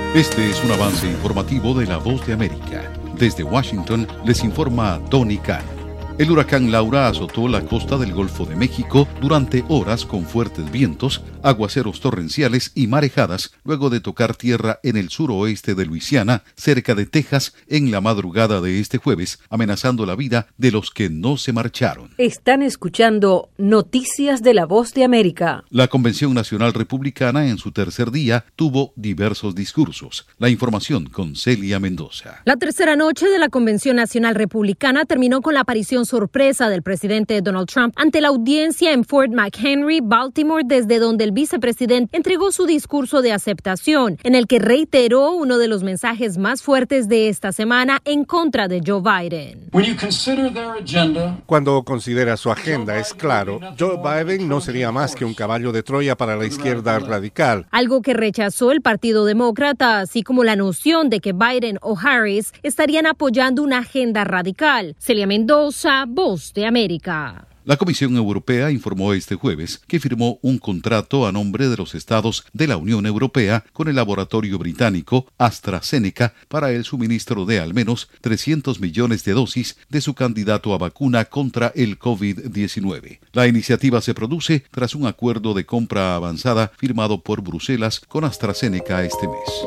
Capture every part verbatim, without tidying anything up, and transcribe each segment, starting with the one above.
Este es un avance informativo de La Voz de América. Desde Washington les informa Tony Khan. El huracán Laura azotó la costa del Golfo de México durante horas con fuertes vientos, aguaceros torrenciales y marejadas, luego de tocar tierra en el suroeste de Luisiana, cerca de Texas, en la madrugada de este jueves, amenazando la vida de los que no se marcharon. Están escuchando Noticias de La Voz de América. La Convención Nacional Republicana, en su tercer día, tuvo diversos discursos. La información con Celia Mendoza. La tercera noche de la Convención Nacional Republicana terminó con la aparición sorpresa del presidente Donald Trump ante la audiencia en Fort McHenry, Baltimore, desde donde el vicepresidente entregó su discurso de aceptación, en el que reiteró uno de los mensajes más fuertes de esta semana en contra de Joe Biden. Cuando considera su agenda, es claro, Joe Biden no sería más que un caballo de Troya para la izquierda radical. Algo que rechazó el Partido Demócrata, así como la noción de que Biden o Harris estarían apoyando una agenda radical. Celia Mendoza, Voz de América. La Comisión Europea informó este jueves que firmó un contrato a nombre de los estados de la Unión Europea con el laboratorio británico AstraZeneca para el suministro de al menos trescientos millones de dosis de su candidato a vacuna contra el COVID diecinueve. La iniciativa se produce tras un acuerdo de compra avanzada firmado por Bruselas con AstraZeneca este mes.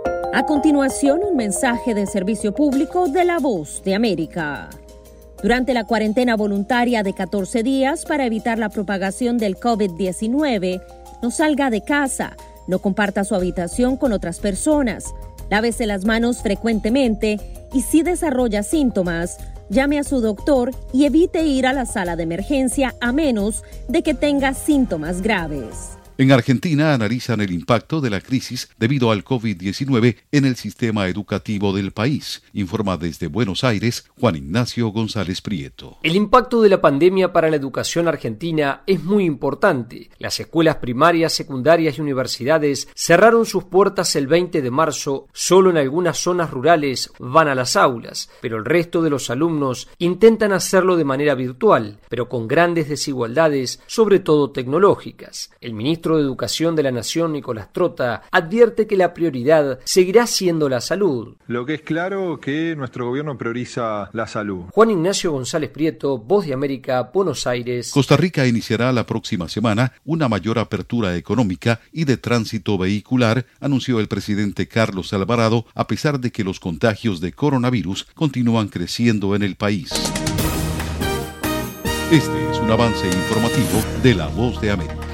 A continuación, un mensaje de servicio público de La Voz de América. Durante la cuarentena voluntaria de catorce días para evitar la propagación del COVID diecinueve, no salga de casa, no comparta su habitación con otras personas, lávese las manos frecuentemente y si desarrolla síntomas, llame a su doctor y evite ir a la sala de emergencia a menos de que tenga síntomas graves. En Argentina analizan el impacto de la crisis debido al COVID diecinueve en el sistema educativo del país, informa desde Buenos Aires Juan Ignacio González Prieto. El impacto de la pandemia para la educación argentina es muy importante. Las escuelas primarias, secundarias y universidades cerraron sus puertas el veinte de marzo, solo en algunas zonas rurales van a las aulas, pero el resto de los alumnos intentan hacerlo de manera virtual, pero con grandes desigualdades, sobre todo tecnológicas. El ministro de Educación de la Nación, Nicolás Trota, advierte que la prioridad seguirá siendo la salud. Lo que es claro que nuestro gobierno prioriza la salud. Juan Ignacio González Prieto, Voz de América, Buenos Aires. Costa Rica iniciará la próxima semana una mayor apertura económica y de tránsito vehicular, anunció el presidente Carlos Alvarado, a pesar de que los contagios de coronavirus continúan creciendo en el país. Este es un avance informativo de La Voz de América.